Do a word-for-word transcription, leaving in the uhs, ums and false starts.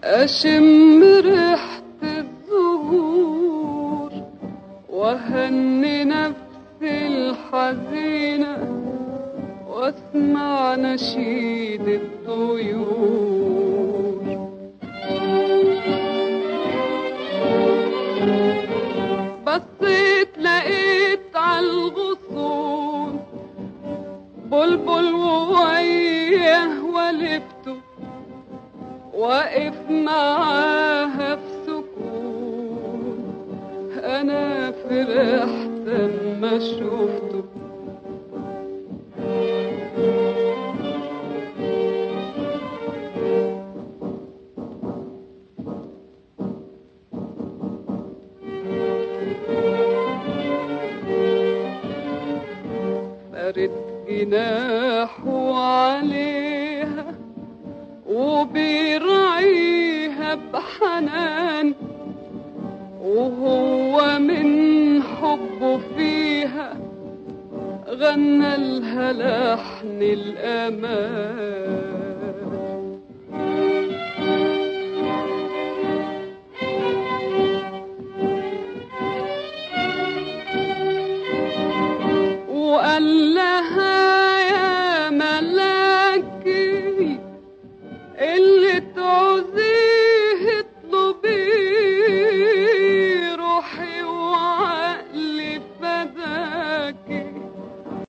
أشم ريحة الزهور وهني نفسي الحزينة واسمع نشيد الطيور. بصيت لقيت عالغصون بلبل وويه ولبته واقف معاها في سكون. انا فرحت اما شفته فرد جناحه عليها وبيرعيها بحنان، وهو من حبه فيها غنى لها لحن الأمان.